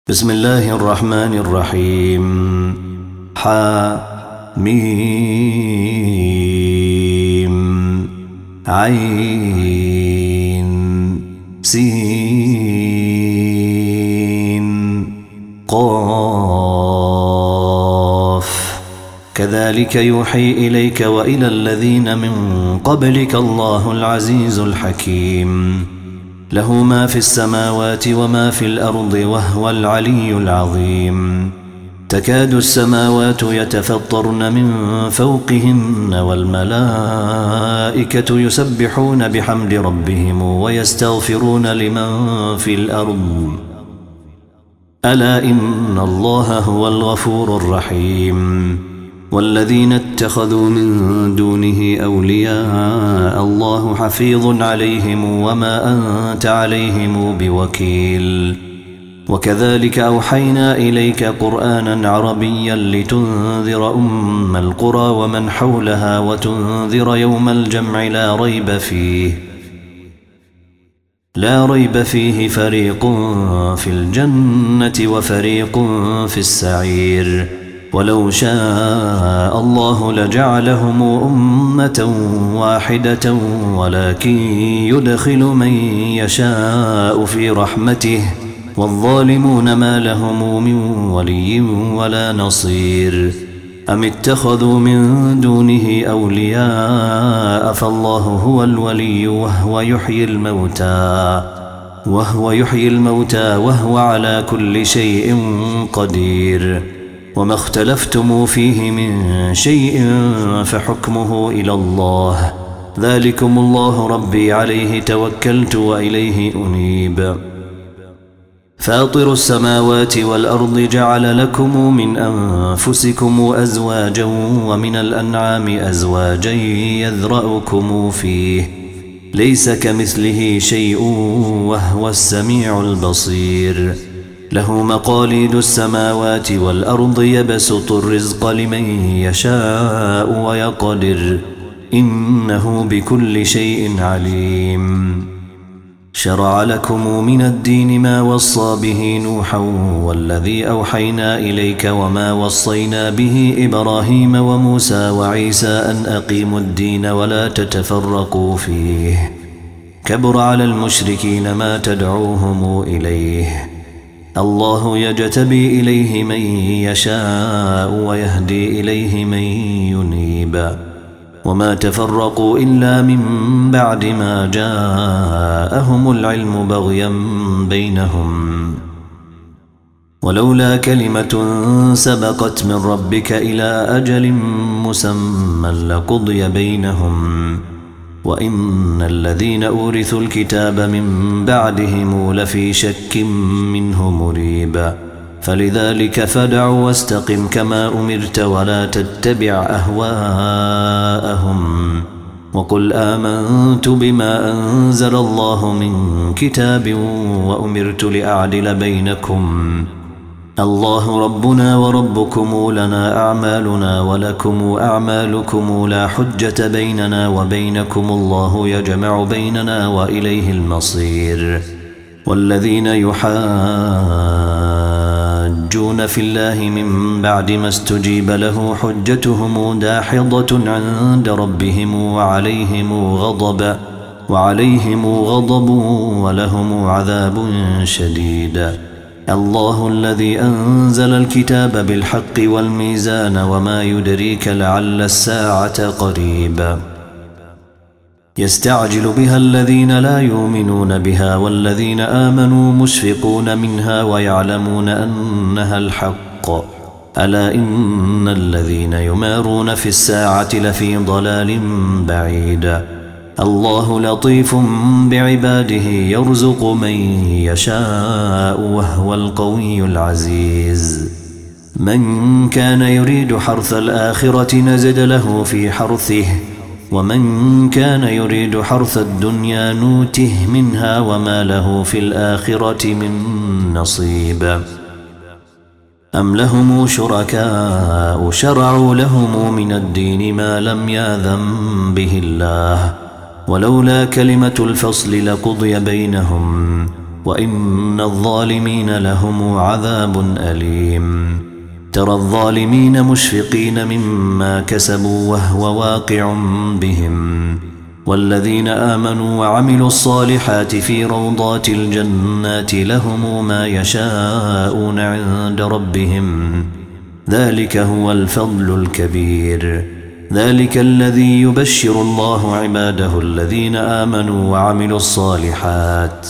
بسم الله الرحمن الرحيم. حميم عين سين قاف كذلك يوحي إليك وإلى الذين من قبلك الله العزيز الحكيم له ما في السماوات وما في الأرض وهو العلي العظيم. تكاد السماوات يتفطرن من فوقهن والملائكة يسبحون بحمد ربهم ويستغفرون لمن في الأرض ألا إن الله هو الغفور الرحيم. والذين اتخذوا من دونه أولياء الله حفيظ عليهم وما أنت عليهم بوكيل. وكذلك أوحينا إليك قرآنا عربيا لتنذر أم القرى ومن حولها وتنذر يوم الجمع لا ريب فيه فريق في الجنة وفريق في السعير. ولو شاء الله لجعلهم أمة واحدة ولكن يدخل من يشاء في رحمته والظالمون ما لهم من ولي ولا نصير. أم اتخذوا من دونه أولياء فالله هو الولي وهو يحيي الموتى وهو على كل شيء قدير. وما اختلفتم فيه من شيء فحكمه إلى الله ذلكم الله ربي عليه توكلت وإليه أنيب. فاطر السماوات والأرض جعل لكم من أنفسكم أزواجا ومن الأنعام أزواجا يذرأكم فيه ليس كمثله شيء وهو السميع البصير. له مقاليد السماوات والأرض يبسط الرزق لمن يشاء ويقدر إنه بكل شيء عليم. شرع لكم من الدين ما وصى به نوحا والذي أوحينا إليك وما وصينا به إبراهيم وموسى وعيسى أن أقيموا الدين ولا تتفرقوا فيه كبر على المشركين ما تدعوهم إليه. الله يجتبي إليه من يشاء ويهدي إليه من ينيب. وما تفرقوا إلا من بعد ما جاءهم العلم بغيا بينهم ولولا كلمة سبقت من ربك إلى أجل مسمى لقضي بينهم وإن الذين أورثوا الكتاب من بعدهم لفي شك منه مريب. فلذلك فادع واستقم كما أمرت ولا تتبع أهواءهم وقل آمنت بما أنزل الله من كتاب وأمرت لأعدل بينكم الله ربنا وربكم لنا أعمالنا ولكم أعمالكم لا حجة بيننا وبينكم الله يجمع بيننا وإليه المصير. والذين يحاجون في الله من بعد ما استجيب له حجتهم داحضة عند ربهم وعليهم غضب ولهم عذاب شديد. الله الذي أنزل الكتاب بالحق والميزان وما يدريك لعل الساعة قريب. يستعجل بها الذين لا يؤمنون بها والذين آمنوا مشفقون منها ويعلمون أنها الحق ألا إن الذين يمارون في الساعة لفي ضلال بعيد. الله لطيف بعباده يرزق من يشاء وهو القوي العزيز. من كان يريد حرث الآخرة نزد له في حرثه ومن كان يريد حرث الدنيا نوته منها وما له في الآخرة من نصيب. أم لهم شركاء شرعوا لهم من الدين ما لم يأذن به الله ولولا كلمة الفصل لقضي بينهم وإن الظالمين لهم عذاب أليم ترى الظالمين مشفقين مما كسبوا وهو واقع بهم والذين آمنوا وعملوا الصالحات في روضات الجنات لهم ما يشاءون عند ربهم ذلك هو الفضل الكبير ذلك الذي يبشر الله عباده الذين آمنوا وعملوا الصالحات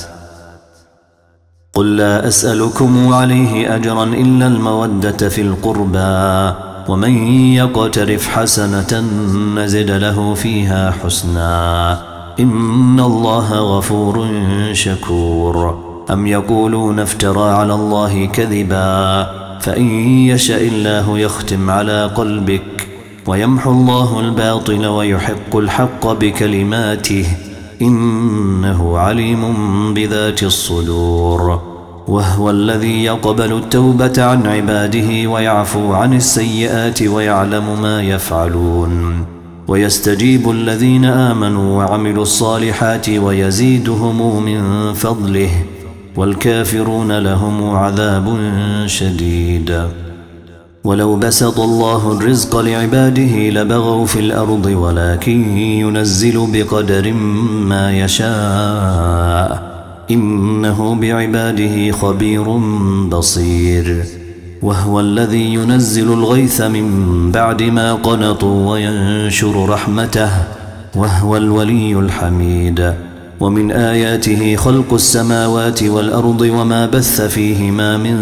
قل لا أسألكم عليه أجرا إلا المودة في القربى ومن يقترف حسنة نزد له فيها حسنا إن الله غفور شكور أم يقولون افترى على الله كذبا فإن يشاء الله يختم على قلبك ويمحو الله الباطل ويحق الحق بكلماته إنه عليم بذات الصدور وهو الذي يقبل التوبة عن عباده ويعفو عن السيئات ويعلم ما يفعلون ويستجيب الذين آمنوا وعملوا الصالحات ويزيدهم من فضله والكافرون لهم عذاب شديد ولو بسط الله الرزق لعباده لبغوا في الأرض ولكن ينزل بقدر ما يشاء إنه بعباده خبير بصير وهو الذي ينزل الغيث من بعد ما قنطوا وينشر رحمته وهو الولي الحميد ومن آياته خلق السماوات والأرض وما بث فيهما من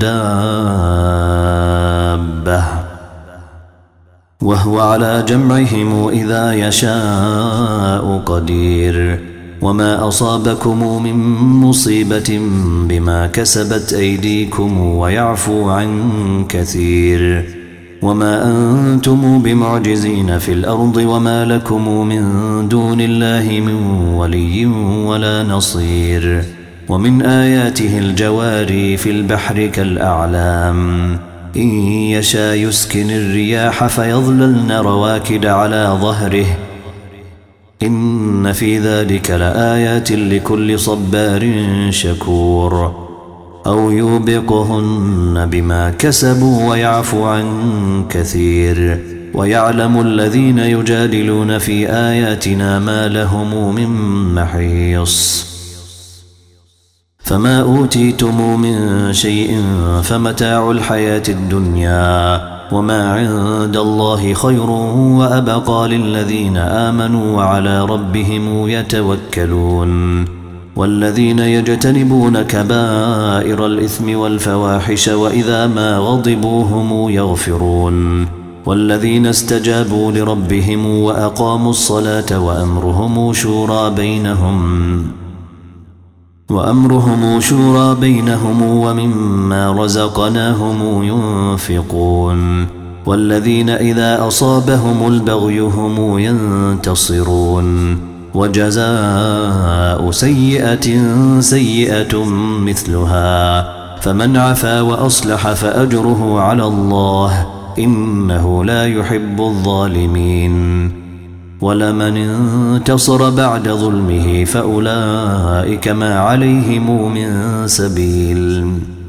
دابة وهو على جمعهم إذا يشاء قدير وما أصابكم من مصيبة بما كسبت أيديكم ويعفو عن كثير وما أنتم بمعجزين في الأرض وما لكم من دون الله من ولي ولا نصير ومن آياته الجواري في البحر كالأعلام إن يشاء يسكن الرياح فيظللن رواكد على ظهره إن في ذلك لآيات لكل صبار شكور أو يوبقهن بما كسبوا ويعفو عن كثير ويعلم الذين يجادلون في آياتنا ما لهم من محيص فما أوتيتم من شيء فمتاع الحياة الدنيا وما عند الله خير وأبقى للذين آمنوا وعلى ربهم يتوكلون والذين يجتنبون كبائر الإثم والفواحش وإذا ما غضبوا هم يغفرون والذين استجابوا لربهم وأقاموا الصلاة وأمرهم شورى بينهم ومما رزقناهم ينفقون والذين إذا أصابهم البغي هم ينتصرون وجزاء سيئة سيئة مثلها فمن عفا وأصلح فأجره على الله إنه لا يحب الظالمين ولمن انتصر بعد ظلمه فأولئك ما عليهم من سبيل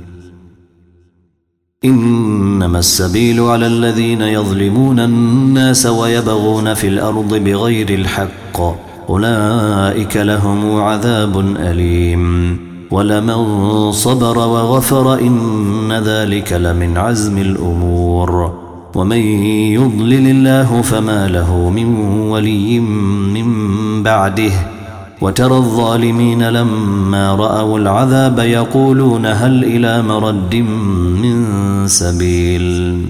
إنما السبيل على الذين يظلمون الناس ويبغون في الأرض بغير الحق أولئك لهم عذاب أليم ولمن صبر وغفر إن ذلك لمن عزم الأمور ومن يضلل الله فما له من ولي من بعده وترى الظالمين لما رأوا العذاب يقولون هل إلى مرد من سبيل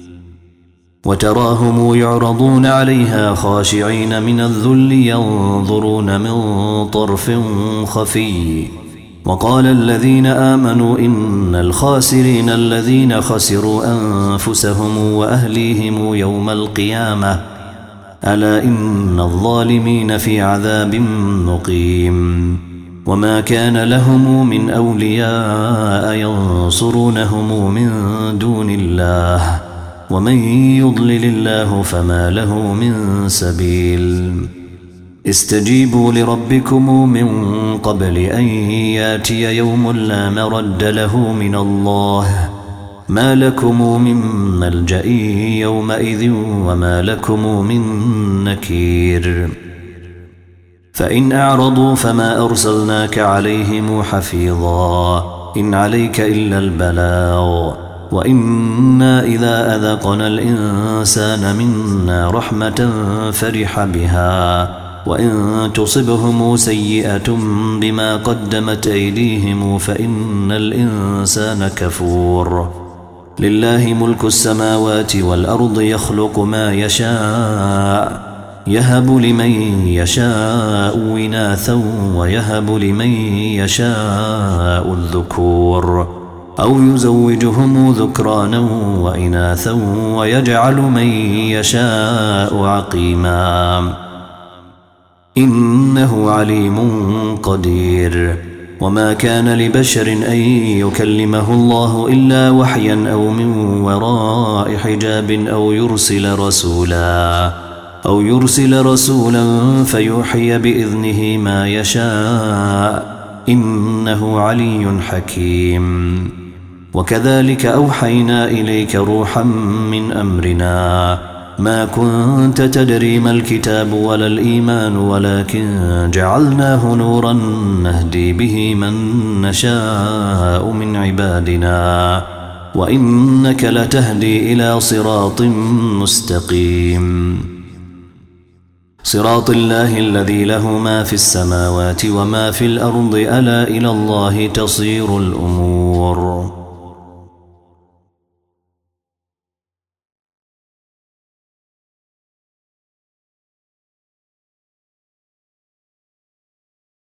وتراهم يعرضون عليها خاشعين من الذل ينظرون من طرف خفي وقال الذين آمنوا إن الخاسرين الذين خسروا أنفسهم وأهليهم يوم القيامة ألا إن الظالمين في عذاب مقيم وما كان لهم من أولياء ينصرونهم من دون الله ومن يضلل الله فما له من سبيل استجيبوا لربكم من قبل أن ياتي يوم لا مرد له من الله ما لكم من ملجأ يومئذ وما لكم من نكير فإن أعرضوا فما أرسلناك عليهم حفيظا إن عليك إلا البلاغ وإنا إذا أذقنا الإنسان منا رحمة فرح بها وإن تصبهم سيئة بما قدمت أيديهم فإن الإنسان كفور لله ملك السماوات والأرض يخلق ما يشاء يهب لمن يشاء إناثا ويهب لمن يشاء الذكور أو يزوجهم ذكرانا وإناثا ويجعل من يشاء عقيما إنه عليم قدير وما كان لبشر أن يكلمه الله إلا وحيا أو من وراء حجاب أو يرسل رسولا فيوحي بإذنه ما يشاء إنه علي حكيم وكذلك أوحينا إليك روحا من أمرنا ما كنت تدري ما الكتاب ولا الإيمان ولكن جعلناه نورا نهدي به من نشاء من عبادنا وإنك لتهدي إلى صراط مستقيم صراط الله الذي له ما في السماوات وما في الأرض ألا إلى الله تصير الأمور